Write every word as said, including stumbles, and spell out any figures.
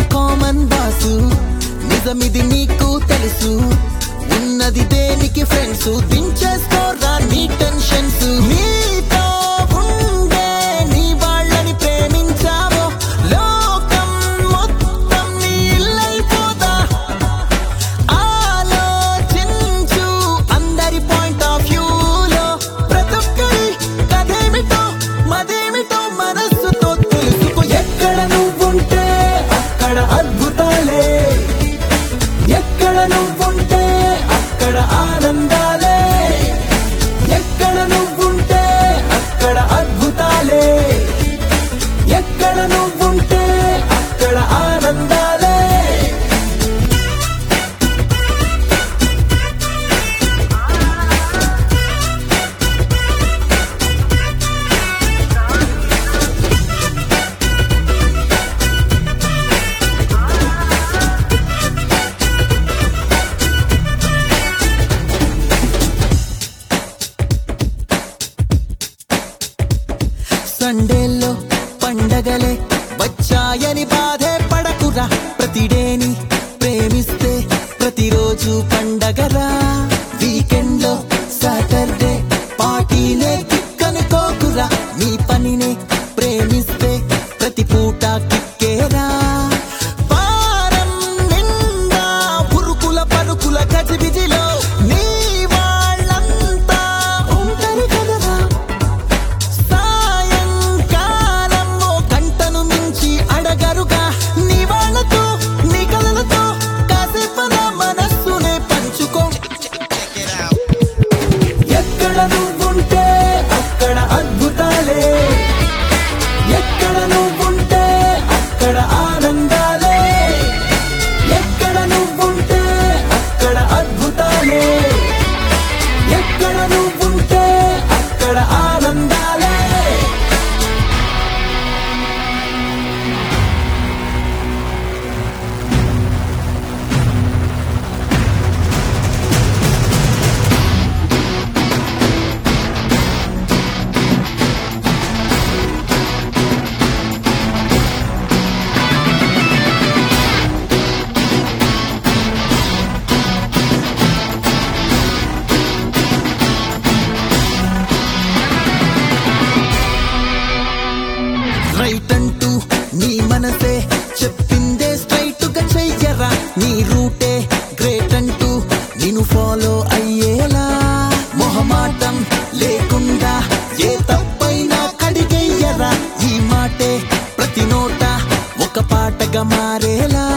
common Vasu నిజమిది నీకు తెలుసు ఉన్నది దేనికి ఫ్రెండ్స్ దించేసుకోరా నీ టెన్షన్స్ నీతో ఉండే నీ వాళ్ళని ప్రేమించావో లోకం మొత్తం నీ ఇల్లైపోదా ఆలోచించు అందరి పాయింట్ ఆఫ్ వ్యూలో ప్రతొక్కరి కథేమిటో మదేమిటో మనస్సుతో తెలుసుకో ఎక్కడ నువ్వుంటే అక్కడ అద్భుతాలే ఎక్కడ నువ్వుంటే అక్కడ ఆనందాలే ఎక్కడ నువ్వుంటే అక్కడ అద్భుతాలే ఎక్కడ నువ్వుంటే అక్కడ ఆనందాలే సండేల్లో పండగలే వచ్చాయని బాధే పడకురా ప్రతిడేని ప్రేమిస్తే ప్రతిరోజు పండగరా వీకెండ్ లో సాటర్డే పార్టీలే కిక్కనుకోకురా నీ పనినే ప్రేమిస్తే ప్రతి పూట కిక్కేరా పారం నిండా పురుకుల పరుకుల గజిబిజిలో నీ వాళ్ళంతా ఉంటారు కదరా అడగరుగా నీ వాళ్ళతో నీ కలలతో కాసేపన మనస్సునే పంచుకో ఎక్కడ నువ్వుంటే అక్కడ అద్భుతాలే ఎక్కడ నువ్వుంటే అక్కడ ఆనందాలే ఎక్కడ నువ్వుంటే అక్కడ అద్భుతాలే ఎక్కడ నువ్వుంటే అక్కడ ఆనందాలే రైట్ అంటూ నీ మనసే చెప్పిందే స్ట్రైట్ గా చెయ్యరా నీ రూటే గ్రేట్ అంటూ నేను ఫాలో అయ్యేలా మొహమాటం లేకుండా ఏ తప్పైనా కడిగేయ్యరా ఈ మాటే ప్రతి నోట ఒక పాటగా మారేలా